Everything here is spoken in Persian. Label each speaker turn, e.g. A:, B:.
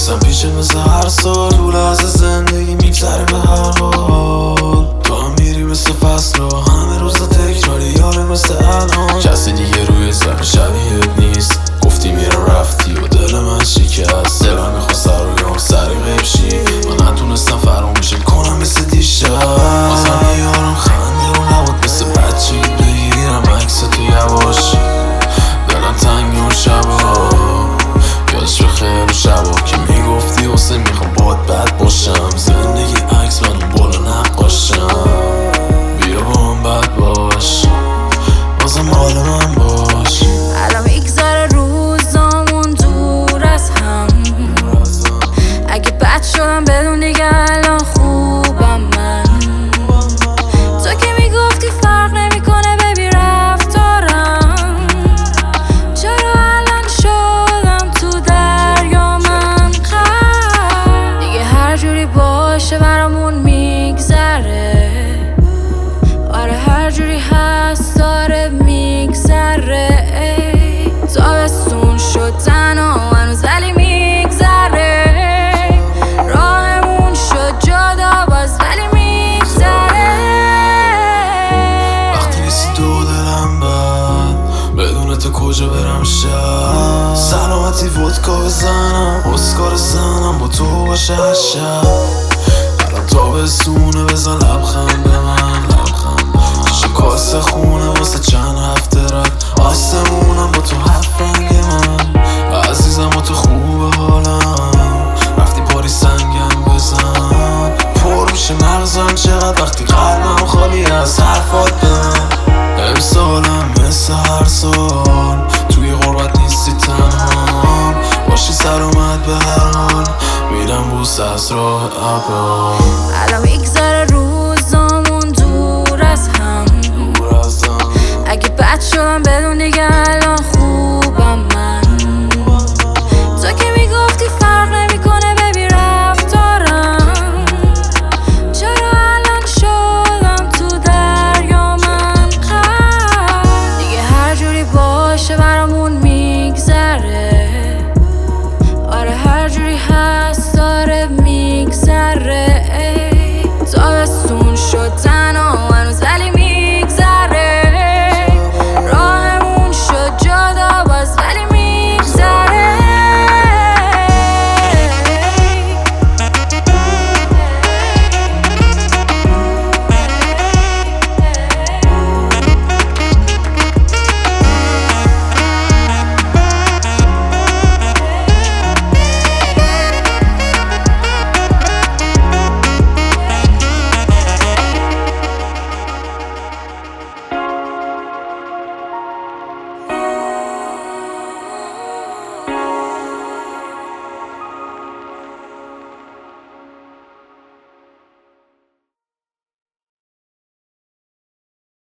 A: نیستم پیشه مثل هر سال، طول از زندگی میگذره به هر حال. تو هم میری مثل فصل و همه روز تکراری یاره مثل الان. کسی دیگه روی زمین شبیهت نیست، گفتی میرم رفتی و دل من شکست. دلم میخواست سر رویام سری غیب شی، من نتونستم فراموشت کنم مثل دیشب. بازم میارم خنده و نبود مثل بچگی بگیرم عکس تو یواش. دلم تنگ اون شبا یادش بخیر شبا که میگفتی حسین میخوام باد بد باشم. زندگی عکس من اون بالا نقاشم، بیا با من بد باش بازم مال من باش.
B: الان میگذره روزامون دور از هم، اگه بد شدم بدون دیگه الان خوبم من. تو که میگفتی فرق نمیکنه ببی رفتارم، چرا الان شدم تو دریا من غرق؟ دیگه هر جوری باشه برامون میگذره، آره هر جوری هست داره میگذره. تابستون شد تنها هنوز ولی میگذره، راهمون شد جدا باز ولی میگذره.
A: وقتی نیستی دو دلم بد، بدون تو کجا برم شب. سلامتی ودکا بزنم اسکار زنم با تو باشه هر شب. الان تابستونه بزن لبخند به من، شیشه کاسه خونه واسه چند هفته رد. آسمونم با تو هفت رنگ من عزیزم و تو خوبه حالم. رفتی پاری سنگم بزن، پر میشه مغزم چقدر وقتی قلبم خالی از حرفات به من. امسالم مثل هر سال توی غربت نیستی تنها، باشی سلامت به هر حال میرم بوس از راه ابرار.
B: الان میگذره روزامون دور از هم، اگه بد شدم بدون دیگه